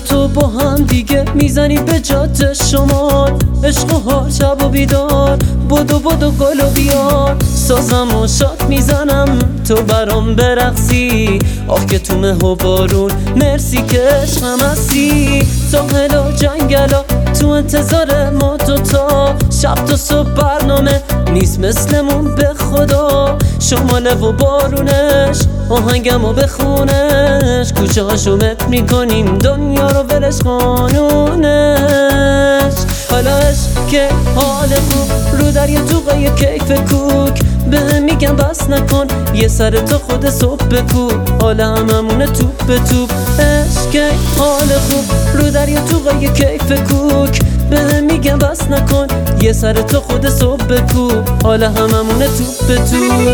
تو با هم دیگه میزنی به جاده شمال، عشق و حال شب و بیدار، بدو گل و بیار، سازم و شاد میزنم تو برام برقصی. آه که تو مه و بارون مرسی که عشقم هستی. ساحل و جنگلا تو انتظار ما دوتا، شب تا صبح برنامه نیست مثلمون به خدا. شماله و بارونش آهنگم و بخونش، کوچه هاشو متر میکنیم دنیا رو ولش قانونش. حالا عشق که حال خوب رو دریا تو قای کیف کوک، به میگم بس نکن یه سر تو خود صبح بکو، حالا هممونه توپ به توپ. عشق که حال خوب رو دریا تو قای کیف کوک، به میگم بس نکن یه سر تو خود صبح بکو، حالا هممونه توپ به توپ.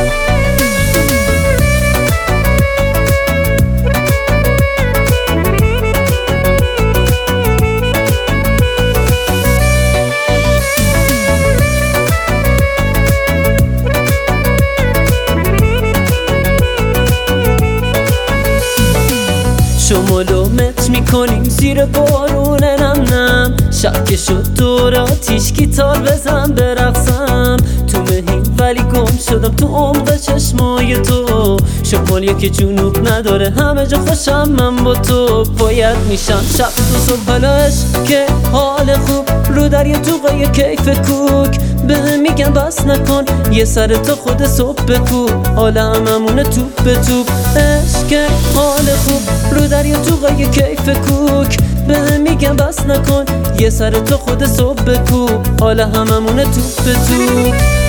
شمالو مت میکنیم زیر بارون نم نم، شب که شد دور آتیش گیتار بزن برقصم. تو مهین ولی گم شدم تو عمق چشمای تو، شمال یکی جنوب نداره همه جا خوشم من با تو. باید میشم شب تو صبح. حالا عشق که حال خوب رو دریا تو قای کیف کوک، به میگم بس نکن یه سر تو خود صبح بکو، حالا هممونه توپ به توپ. عشق که حال خوب رو دریا تو قای کیف کوک، به میگم بس نکن یه سر تو خود صبح بکو، حالا هممونه توپ به توپ.